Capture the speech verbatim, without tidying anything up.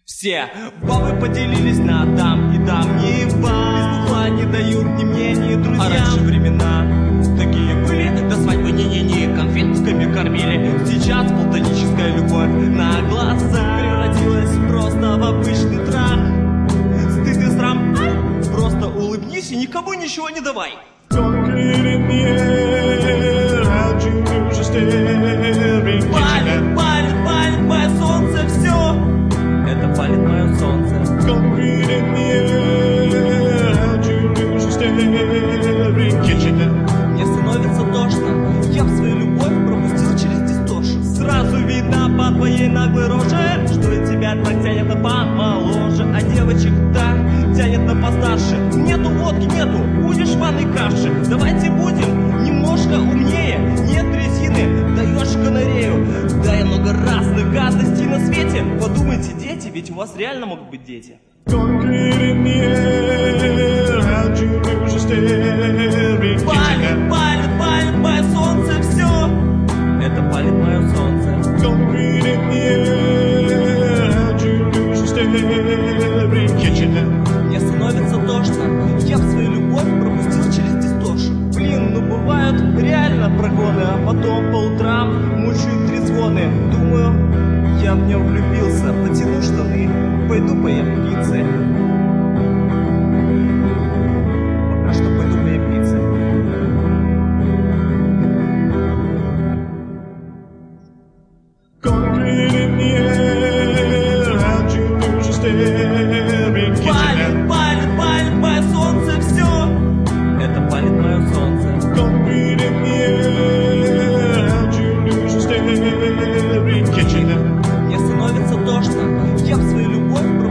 Все бабы поделились на там и там, не вам. Без бухла не дают ни мне, ни друзьям. А раньше времена такие были, до свадьбы не-не-не, конфетками кормили. Сейчас платоническая любовь на глаза превратилась просто в обычный трах. Стыд и срам, ай, просто улыбнись и никому ничего не давай. Палит, палит, палит мое солнце, все. Это палит мое солнце. Мне становится тошно. Я в свою любовь пропустил через дистошн. Сразу видно по твоей наглой роже, что тебя так тянет на помоложе, а девочек так тянет на постарше. Нету водки, нету, будешь в ванной каши. Давайте будем немножко умнее. Нет резины, даешь канарею. Да я много разных гадостей на свете. Подумайте, дети, ведь у вас реально могут быть дети. Палит, палит, палит мое солнце, все. Это палит мое солнце. Мне становится тошно. Я в свою любовь пропустил через дистошн. Блин, ну бывают реально прогоны, а потом по утрам мучают трезвоны. Думаю, я в нем влюбился. Потяну штаны, пойду поем пиццы. Пока что пойду поем пиццы. Палит, палит, палит мое солнце, все. Это палит мое солнце. Мне становится тошно. Я в свою любовь